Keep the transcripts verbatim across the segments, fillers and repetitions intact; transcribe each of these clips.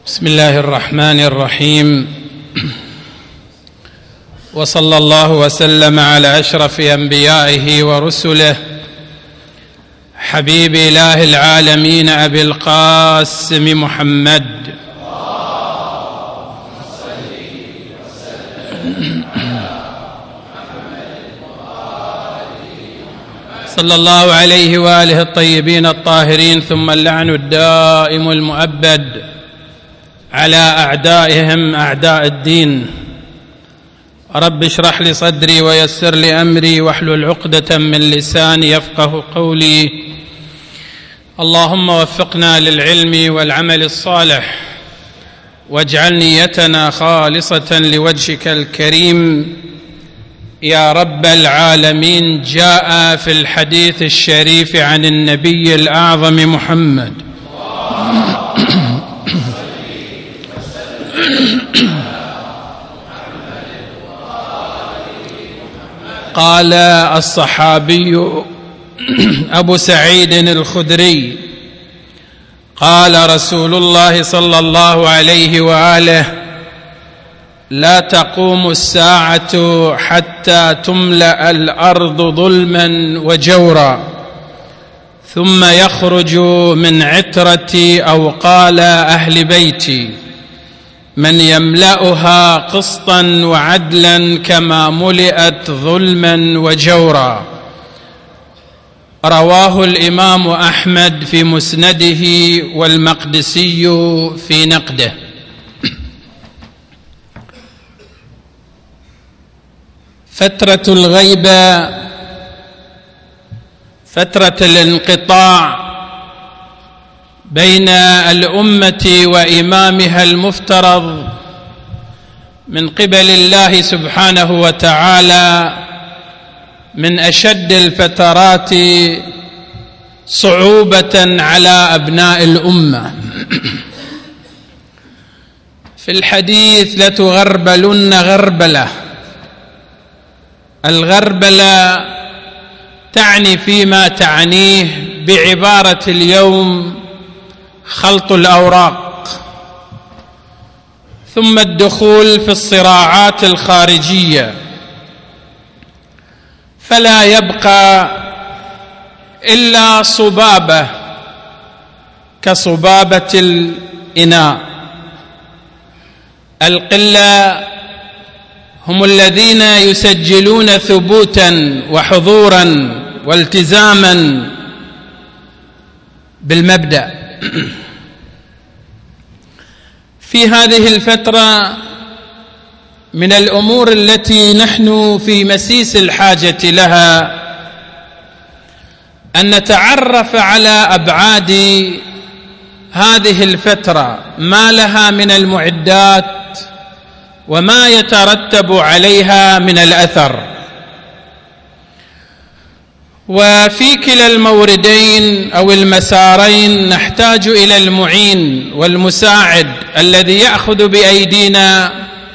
بسم الله الرحمن الرحيم، وصلى الله وسلم على أشرف أنبيائه ورسله حبيب إله العالمين أبي القاسم محمد صلى الله عليه وآله الطيبين الطاهرين، ثم اللعن الدائم المؤبد على أعدائهم أعداء الدين. رب اشرح لي صدري ويسر لي أمري واحلل عقدة من لساني يفقه قولي. اللهم وفقنا للعلم والعمل الصالح، واجعل نيتنا خالصة لوجهك الكريم يا رب العالمين. جاء في الحديث الشريف عن النبي الأعظم محمد قال الصحابي أبو سعيد الخدري قال رسول الله صلى الله عليه وآله: لا تقوم الساعة حتى تملأ الأرض ظلما وجورا، ثم يخرج من عترتي أو قال أهل بيتي من يملأها قسطا وعدلا كما ملئت ظلما وجورا. رواه الإمام أحمد في مسنده والمقدسي في نقده. فترة الغيبة، فترة الانقطاع بين الأمة وإمامها المفترض من قبل الله سبحانه وتعالى من أشد الفترات صعوبة على أبناء الأمة. في الحديث: لتغربلن غربلة. الغربلة تعني فيما تعنيه بعبارة اليوم خلط الأوراق، ثم الدخول في الصراعات الخارجية، فلا يبقى إلا صبابة كصبابة الإناء. القلة هم الذين يسجلون ثبوتا وحضورا والتزاما بالمبدأ. في هذه الفترة من الأمور التي نحن في مسيس الحاجة لها أن نتعرف على أبعاد هذه الفترة، ما لها من المعدات وما يترتب عليها من الأثر. وفي كلا الموردين أو المسارين نحتاج إلى المعين والمساعد الذي يأخذ بأيدينا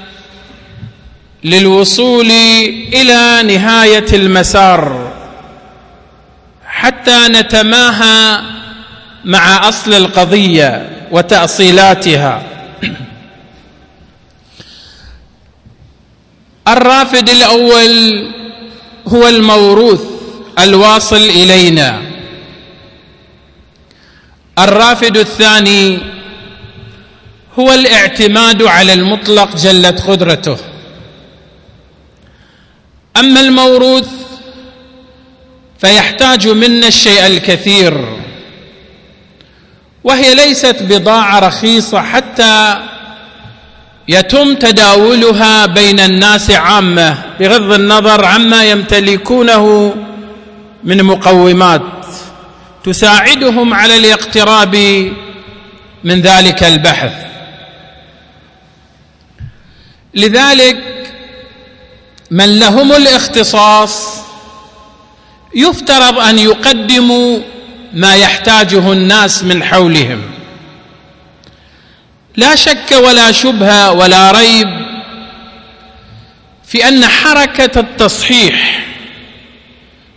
للوصول إلى نهاية المسار، حتى نتماهى مع أصل القضية وتأصيلاتها. الرافد الأول هو الموروث الواصل إلينا. الرافد الثاني هو الاعتماد على المطلق جلت قدرته. أما الموروث فيحتاج منا الشيء الكثير، وهي ليست بضاعة رخيصة حتى يتم تداولها بين الناس عامة، بغض النظر عما يمتلكونه من مقومات تساعدهم على الاقتراب من ذلك البحث. لذلك من لهم الاختصاص يفترض أن يقدموا ما يحتاجه الناس من حولهم. لا شك ولا شبهة ولا ريب في أن حركة التصحيح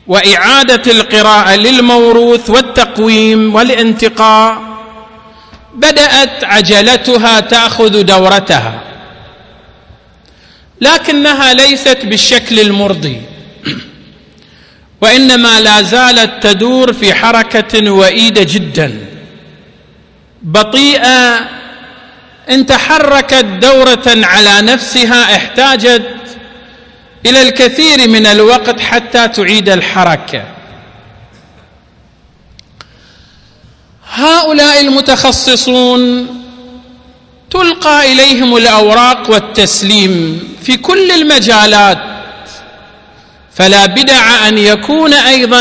وإعادة القراءة للموروث والتقويم والانتقاء بدأت عجلتها تأخذ دورتها، لكنها ليست بالشكل المرضي، وإنما لا زالت تدور في حركة وئيدة جدا بطيئة. إن تحركت دورة على نفسها احتاجت إلى الكثير من الوقت حتى تعيد الحركة. هؤلاء المتخصصون تلقى إليهم الأوراق والتسليم في كل المجالات، فلا بدع أن يكون أيضا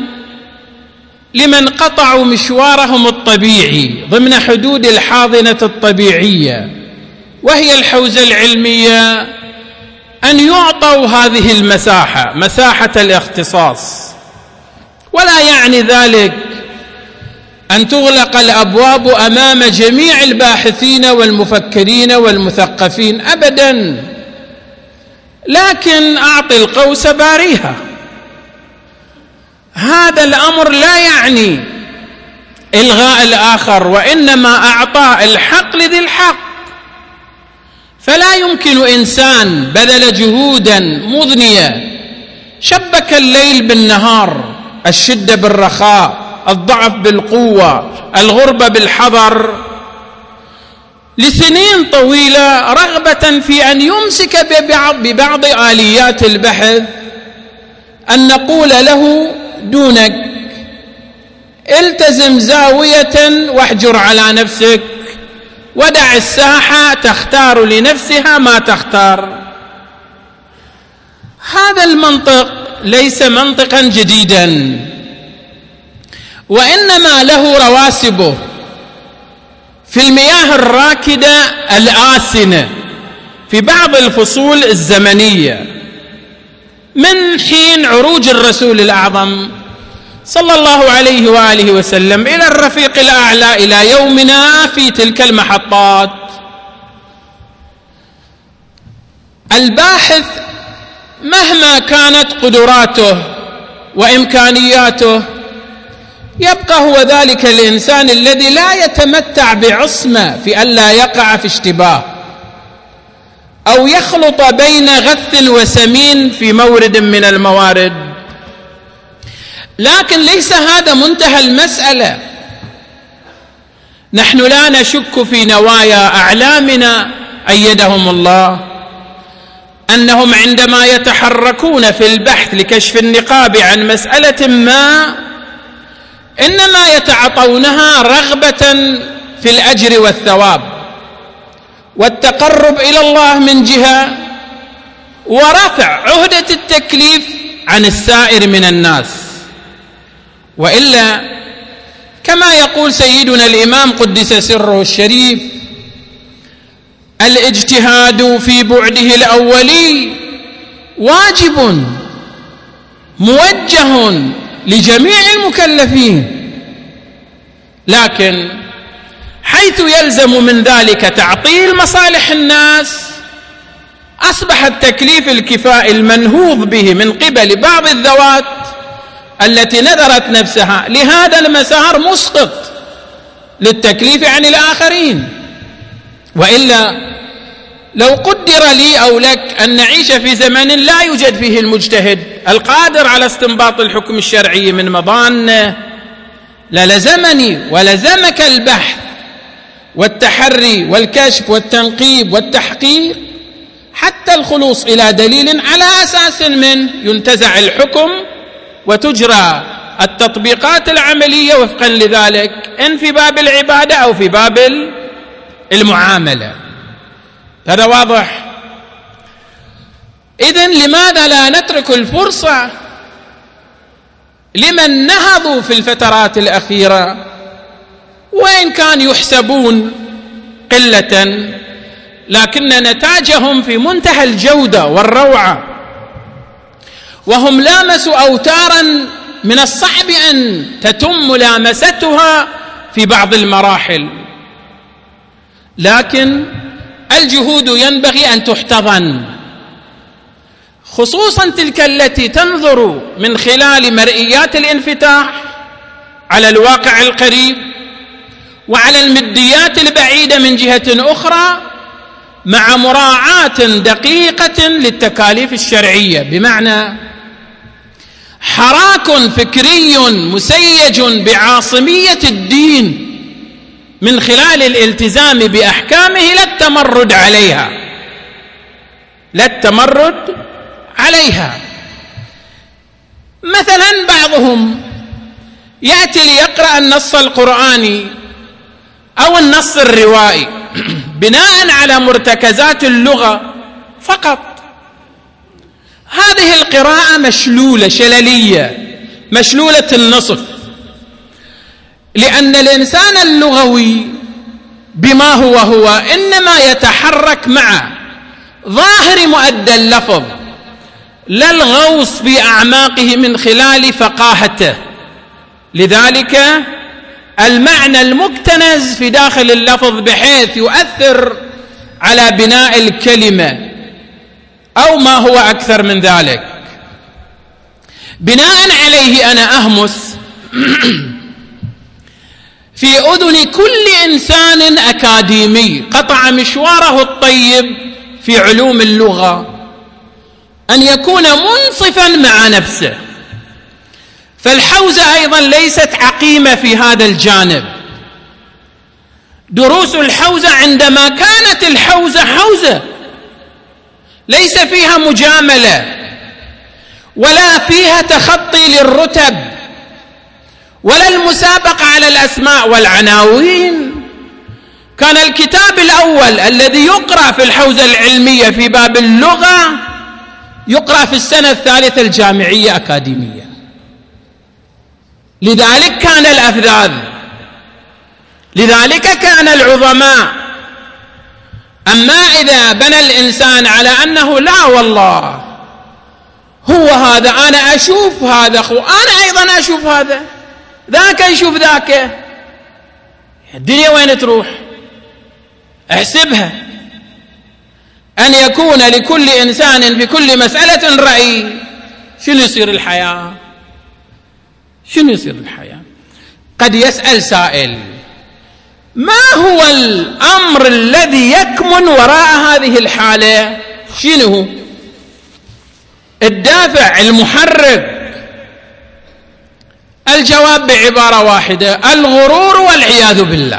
لمن قطعوا مشوارهم الطبيعي ضمن حدود الحاضنة الطبيعية وهي الحوزة العلمية أن يعطوا هذه المساحة، مساحة الاختصاص. ولا يعني ذلك أن تغلق الأبواب أمام جميع الباحثين والمفكرين والمثقفين أبدا، لكن أعطي القوس باريها. هذا الأمر لا يعني إلغاء الآخر، وإنما أعطاء الحق لذي الحق. فلا يمكن إنسان بذل جهودا مضنية، شبك الليل بالنهار، الشدة بالرخاء، الضعف بالقوة، الغربة بالحضر، لسنين طويلة رغبة في أن يمسك ببعض, ببعض آليات البحث، أن نقول له دونك التزم زاوية واحجر على نفسك، ودع الساحة تختار لنفسها ما تختار. هذا المنطق ليس منطقا جديدا، وإنما له رواسبه في المياه الراكدة الآسنة في بعض الفصول الزمنية، من حين عروج الرسول الأعظم صلى الله عليه وآله وسلم إلى الرفيق الأعلى إلى يومنا في تلك المحطات. الباحث مهما كانت قدراته وإمكانياته يبقى هو ذلك الإنسان الذي لا يتمتع بعصمة في ألا يقع في اشتباه أو يخلط بين غث وسمين في مورد من الموارد. لكن ليس هذا منتهى المسألة. نحن لا نشك في نوايا أعلامنا أيدهم الله أنهم عندما يتحركون في البحث لكشف النقاب عن مسألة ما إنما يتعطونها رغبة في الأجر والثواب والتقرب إلى الله من جهة، ورفع عهدة التكليف عن السائر من الناس. وإلا كما يقول سيدنا الإمام قدس سره الشريف: الاجتهاد في بعده الأولي واجب موجه لجميع المكلفين، لكن حيث يلزم من ذلك تعطيل مصالح الناس أصبح التكليف الكفائي المنهوض به من قبل بعض الذوات التي نذرت نفسها لهذا المسار مسقط للتكليف عن الآخرين. وإلا لو قدر لي أو لك أن نعيش في زمن لا يوجد فيه المجتهد القادر على استنباط الحكم الشرعي من مظانه للزمني ولزمك البحث والتحري والكشف والتنقيب والتحقيق حتى الخلوص إلى دليل على أساس من ينتزع الحكم وتجرى التطبيقات العملية وفقا لذلك، إن في باب العبادة أو في باب المعاملة. هذا واضح. إذن لماذا لا نترك الفرصة لمن نهضوا في الفترات الأخيرة وإن كان يحسبون قلة لكن نتاجهم في منتهى الجودة والروعة، وهم لامسوا أوتارا من الصعب أن تتم ملامستها في بعض المراحل، لكن الجهود ينبغي أن تحتضن، خصوصا تلك التي تنظر من خلال مرئيات الانفتاح على الواقع القريب وعلى المديات البعيدة من جهة أخرى، مع مراعاة دقيقة للتكاليف الشرعية، بمعنى حراك فكري مسيج بعاصمية الدين من خلال الالتزام بأحكامه لا التمرد عليها لا التمرد عليها. مثلا بعضهم يأتي ليقرأ النص القرآني أو النص الروائي بناء على مرتكزات اللغة فقط. هذه القراءة مشلولة شللية مشلولة النصف، لأن الإنسان اللغوي بما هو هو إنما يتحرك مع ظاهر مؤدى اللفظ لا الغوص في أعماقه من خلال فقاهته. لذلك المعنى المكتنز في داخل اللفظ بحيث يؤثر على بناء الكلمة أو ما هو أكثر من ذلك. بناء عليه أنا أهمس في أذن كل إنسان أكاديمي قطع مشواره الطيب في علوم اللغة أن يكون منصفا مع نفسه. فالحوزة أيضا ليست عقيمة في هذا الجانب. دروس الحوزة عندما كانت الحوزة حوزة ليس فيها مجاملة ولا فيها تخطي للرتب ولا المسابقة على الأسماء والعناوين. كان الكتاب الأول الذي يقرأ في الحوزة العلمية في باب اللغة يقرأ في السنة الثالثة الجامعية أكاديمية. لذلك كان الأفذاذ، لذلك كان العظماء. أما إذا بنى الإنسان على أنه لا والله هو هذا، أنا أشوف هذا أخو، أنا أيضا أشوف هذا، ذاك يشوف ذاك، الدنيا وين تروح؟ احسبها. أن يكون لكل إنسان في كل مسألة رأي، شنو يصير الحياة؟ شنو يصير الحياة؟ قد يسأل سائل: ما هو الأمر الذي يكمن وراء هذه الحالة؟ شنو الدافع المحرك؟ الجواب بعبارة واحدة: الغرور والعياذ بالله.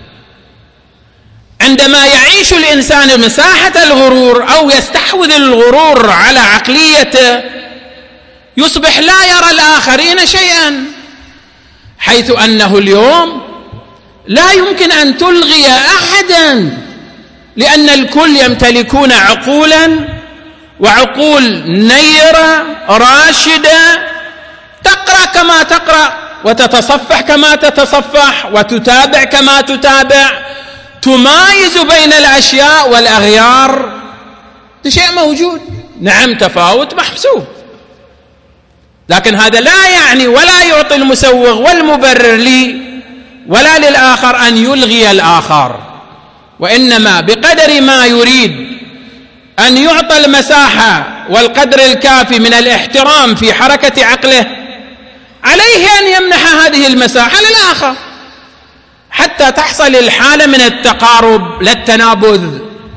عندما يعيش الإنسان مساحة الغرور أو يستحوذ الغرور على عقليته يصبح لا يرى الآخرين شيئا، حيث أنه اليوم لا يمكن أن تلغي أحدا، لأن الكل يمتلكون عقولا وعقول نيرة راشدة تقرأ كما تقرأ وتتصفح كما تتصفح وتتابع كما تتابع، تمايز بين الأشياء والأغيار. ده شيء موجود، نعم تفاوت محسوب، لكن هذا لا يعني ولا يعطي المسوغ والمبرر لي ولا للآخر أن يلغي الآخر، وإنما بقدر ما يريد أن يعطى المساحة والقدر الكافي من الاحترام في حركة عقله عليه أن يمنح هذه المساحة للآخر حتى تحصل الحالة من التقارب لا التنابذ،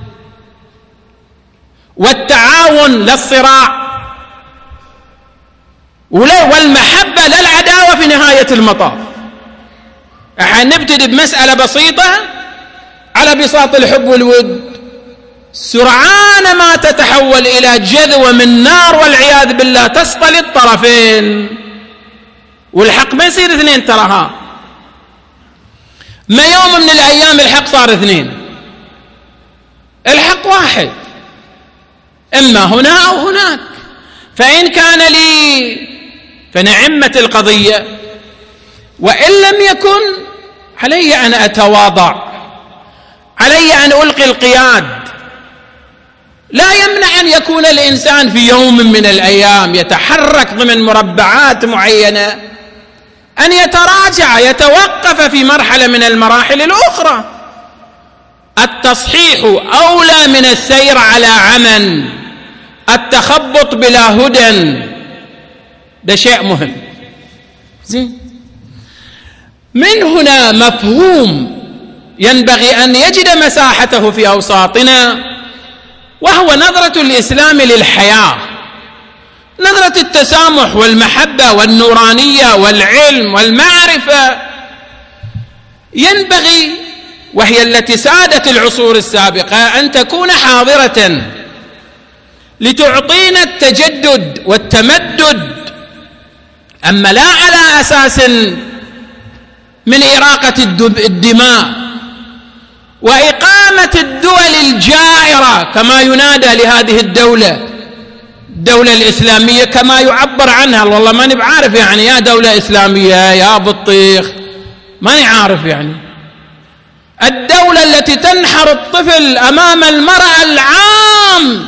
والتعاون لا الصراع، والمحبة لا العداوة في نهاية المطاف. احنا نبتدي بمسألة بسيطة على بساط الحب والود، سرعان ما تتحول إلى جذوة من نار والعياذ بالله تصطل الطرفين، والحق ما يصير اثنين تراها. ما يوم من الأيام الحق صار اثنين، الحق واحد، إما هنا أو هناك. فإن كان لي فنعمت القضية، وإن لم يكن علي أن أتواضع، علي أن ألقي القياد. لا يمنع أن يكون الإنسان في يوم من الأيام يتحرك ضمن مربعات معينة أن يتراجع، يتوقف في مرحلة من المراحل الأخرى. التصحيح أولى من السير على عمى، التخبط بلا هدى، ده شيء مهم. زين، من هنا مفهوم ينبغي أن يجد مساحته في أوساطنا، وهو نظرة الإسلام للحياة، نظرة التسامح والمحبة والنورانية والعلم والمعرفة. ينبغي، وهي التي سادت العصور السابقة، أن تكون حاضرة لتعطينا التجدد والتمدد، أما لا على أساس من إراقة الدماء وإقامة الدول الجائرة كما ينادى لهذه الدولة الدولة الإسلامية، كما يعبر عنها. والله ماني بعارف يعني يا دولة إسلامية يا بطيخ، ماني عارف يعني. الدولة التي تنحر الطفل أمام المرأة العام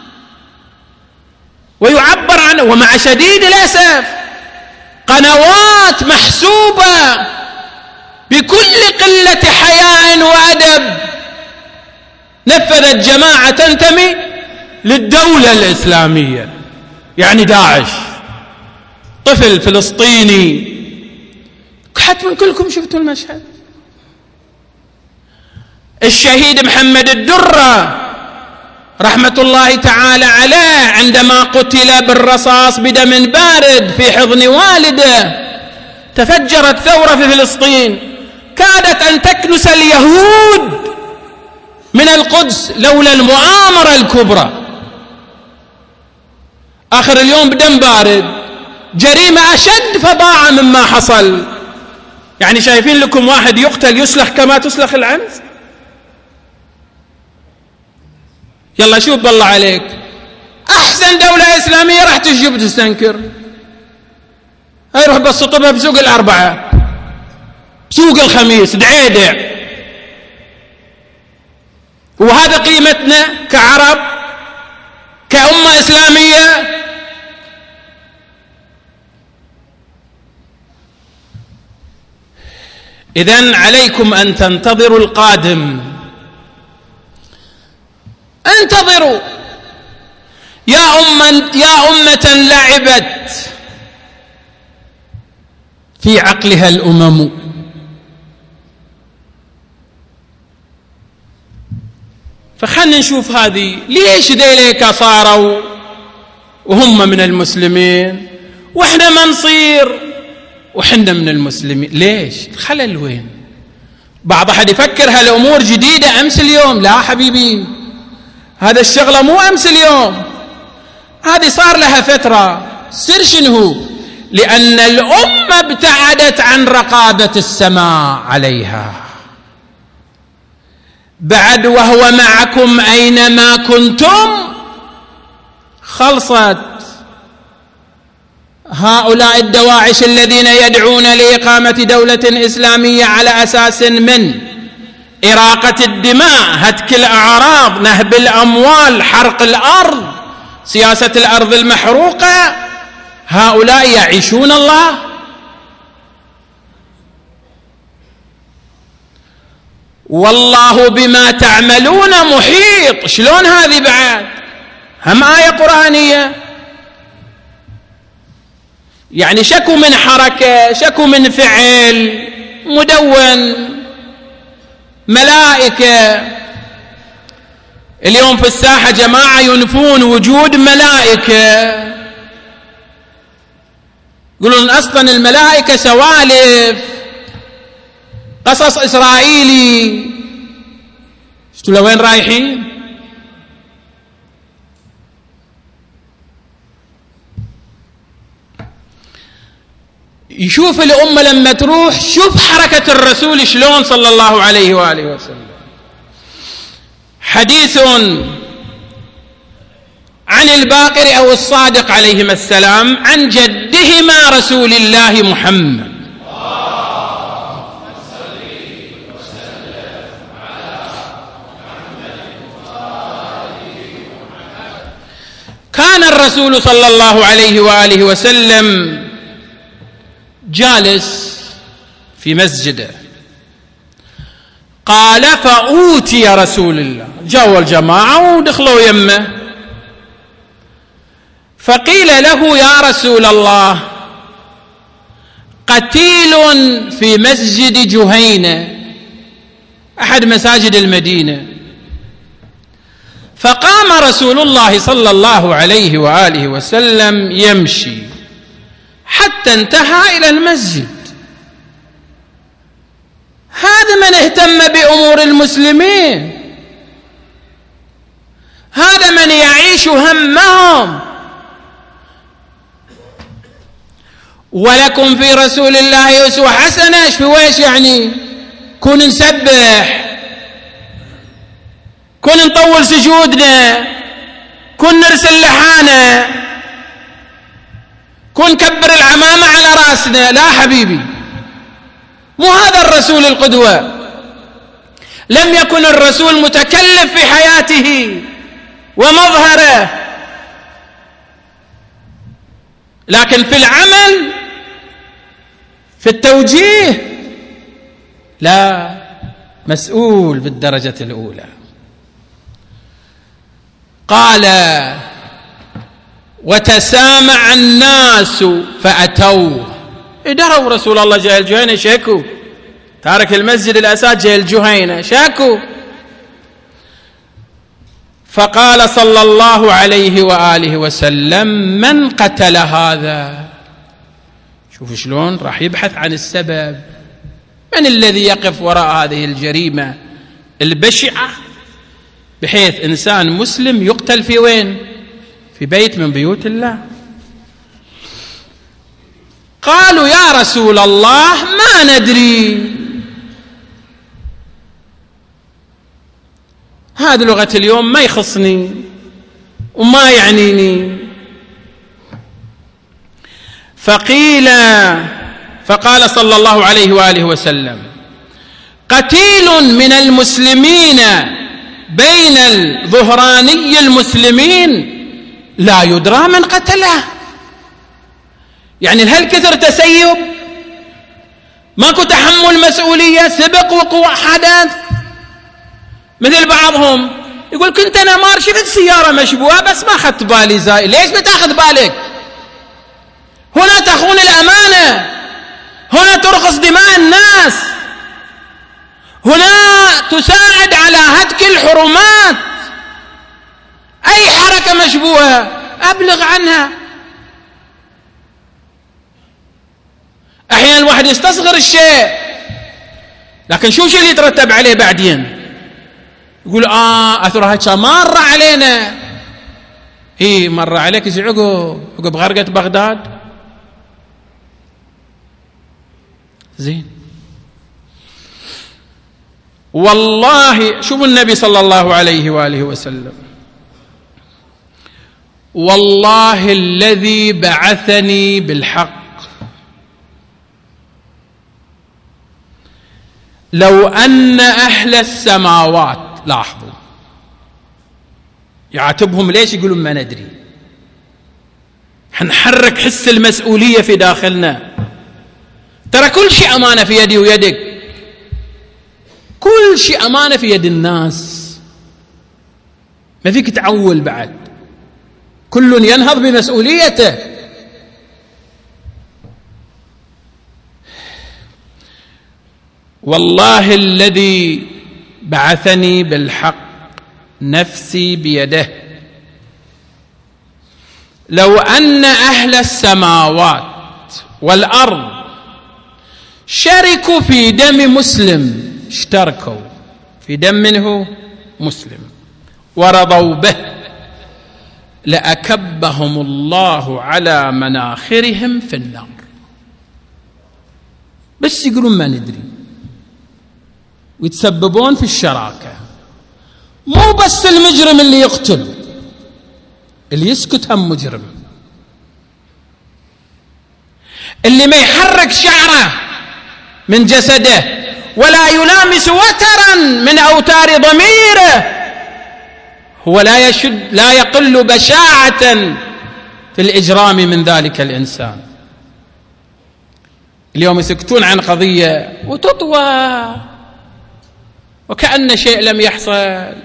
ويعبر عنه، ومع شديد الأسف قنوات محسوبة بكل قلة حياء وأدب نفذت جماعة تنتمي للدولة الإسلامية، يعني داعش، طفل فلسطيني. حتما كلكم شفتوا المشهد. الشهيد محمد الدرة رحمة الله تعالى عليه عندما قتل بالرصاص بدم بارد في حضن والده، تفجرت ثورة في فلسطين كادت أن تكنس اليهود من القدس لولا المؤامرة الكبرى. آخر اليوم بدم بارد، جريمة أشد فظاعة مما حصل. يعني شايفين لكم واحد يقتل يسلخ كما تسلخ العنز؟ يلا شوف بالله عليك، أحسن دولة إسلامية راح تشوف تستنكر. هاي روح بس طبها بسوق الأربعة، بسوق الخميس، دعيدع. وهذا قيمتنا كعرب كأمة إسلامية. إذن عليكم أن تنتظروا القادم، انتظروا. يا أمة يا أمة لعبت في عقلها الأمم، فخلنا نشوف هذه ليش ذيليك صاروا وهم من المسلمين وإحنا ما نصير وحنا من المسلمين. ليش؟ الخلل وين؟ بعض أحد يفكر هالأمور جديدة أمس اليوم. لا حبيبي، هذا الشغلة مو أمس اليوم، هذه صار لها فترة. سر شنو؟ لأن الأمة ابتعدت عن رقابة السماء عليها. بعد وهو معكم أينما كنتم، خلصت. هؤلاء الدواعش الذين يدعون لإقامة دولة إسلامية على أساس من إراقة الدماء، هتك الأعراض، نهب الأموال، حرق الأرض، سياسة الأرض المحروقة، هؤلاء يعيشون الله. والله بما تعملون محيط. شلون هذه بعد؟ هم آية قرآنية. يعني شكو من حركة، شكو من فعل مدون، ملائكة. اليوم في الساحة جماعة ينفون وجود ملائكة، يقولون أصلا الملائكة سوالف، قصص إسرائيلي. شفتوا لوين رايحين؟ يشوف الأمة لما تروح، شوف حركة الرسول شلون صلى الله عليه وآله وسلم. حديث عن الباقر أو الصادق عليهما السلام عن جدهما رسول الله محمد كان الرسول صلى الله عليه وآله وسلم جالس في مسجده، قال فأوتي رسول الله، جاءوا الجماعة ودخلوا يمه، فقيل له يا رسول الله قتيل في مسجد جهينة، أحد مساجد المدينة، فقام رسول الله صلى الله عليه وآله وسلم يمشي حتى انتهى إلى المسجد. هذا من اهتم بأمور المسلمين، هذا من يعيش همهم. ولكم في رسول الله أسوة حسنة. ايش في ويش يعني؟ كون نسبح، كون نطول سجودنا، كون نرسل لحانا، كون نكبر العمامة على راسنا. لا حبيبي، مو هذا الرسول القدوة. لم يكن الرسول متكلف في حياته ومظهره، لكن في العمل، في التوجيه، لا، مسؤول بالدرجة الأولى. قال: وتسامع الناس فأتوه. دروا رسول الله جاي الجهينة، شاكوا، تارك المسجد الأساد جاي الجهينة، شاكوا. فقال صلى الله عليه وآله وسلم: من قتل هذا؟ شوف شلون راح يبحث عن السبب. من الذي يقف وراء هذه الجريمة البشعة بحيث إنسان مسلم يقتل في وين؟ في بيت من بيوت الله. قالوا: يا رسول الله ما ندري. هذه لغة اليوم ما يخصني وما يعنيني. فقيل فقال صلى الله عليه وآله وسلم: قتيل من المسلمين بين الظهراني المسلمين لا يدرى من قتله. يعني هل كثر تسيب؟ ماكو تحمل مسؤولية؟ سبق وقوع حدث؟ مثل بعضهم يقول: كنت أنا مار شفت سيارة مشبوهة بس ما أخذت بالي زائل. ليش بتاخذ بالك؟ هنا تخون الأمانة، هنا ترخص دماء الناس، هنا تساعد على هتك الحرمات. أي حركة مشبوهة أبلغ عنها. أحيانا الواحد يستصغر الشيء، لكن شو شو اللي يترتب عليه بعدين؟ يقول: آه أثرها كان مر علينا. إيه مر عليك زي عقب عقب غرقة بغداد. زين. والله شوفوا النبي صلى الله عليه وآله وسلم: والله الذي بعثني بالحق لو أن أهل السماوات، لاحظوا يعاتبهم ليش؟ يقولون ما ندري. حنحرك حس المسؤولية في داخلنا. ترى كل شيء أمانة في يدي ويدك، كل شيء أمانة في يد الناس، ما فيك تعول بعد. كل ينهض بمسؤوليته. والله الذي بعثني بالحق نفسي بيده لو أن أهل السماوات والأرض شركوا في دم مسلم، اشتركوا في دم منه مسلم ورضوا به، لأكبهم الله على مناخرهم في النار. بس يقولون ما ندري ويتسببون في الشراكة. مو بس المجرم اللي يقتل، اللي يسكت هم مجرم. اللي ما يحرك شعره من جسده ولا يلامس وترا من أوتار ضميره هو لا يشد لا يقل بشاعة في الإجرام من ذلك الإنسان. اليوم يسكتون عن قضية وتطوى وكأن شيء لم يحصل.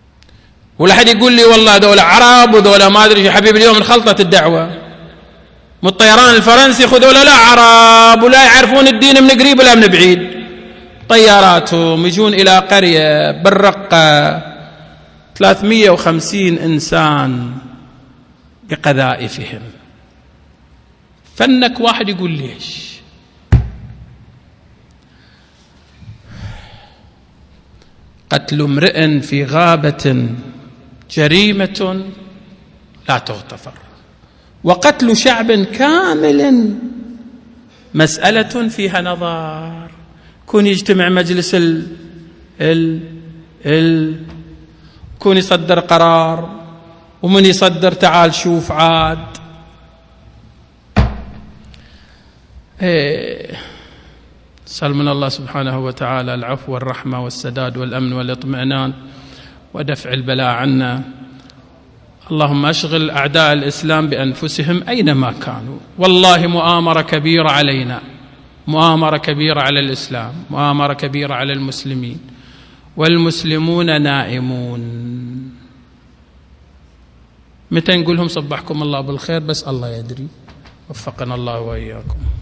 ولا حد يقول لي والله دولة عرب ودولة ما أدري. حبيبي اليوم انخلطت الدعوة. مو الطيران الفرنسي خذوا لا عرب ولا يعرفون الدين من قريب ولا من بعيد، طياراتهم يجون إلى قرية بالرقة ثلاثمئة وخمسين إنسان بقذائفهم. فنك واحد يقول ليش؟ قتل امرئ في غابة جريمة لا تغتفر، وقتل شعب كامل مسألة فيها نظر. كون يجتمع مجلس ال ال ال كون يصدر قرار، ومن يصدر تعال شوف عاد. إيه. نسأل من الله سبحانه وتعالى العفو والرحمة والسداد والأمن والاطمئنان ودفع البلاء عنا. اللهم أشغل أعداء الإسلام بأنفسهم أينما كانوا. والله مؤامرة كبيرة علينا، مؤامرة كبيرة على الإسلام، مؤامرة كبيرة على المسلمين، والمسلمون نائمون. متى نقولهم صبحكم الله بالخير؟ بس الله يدري. وفقنا الله وإياكم.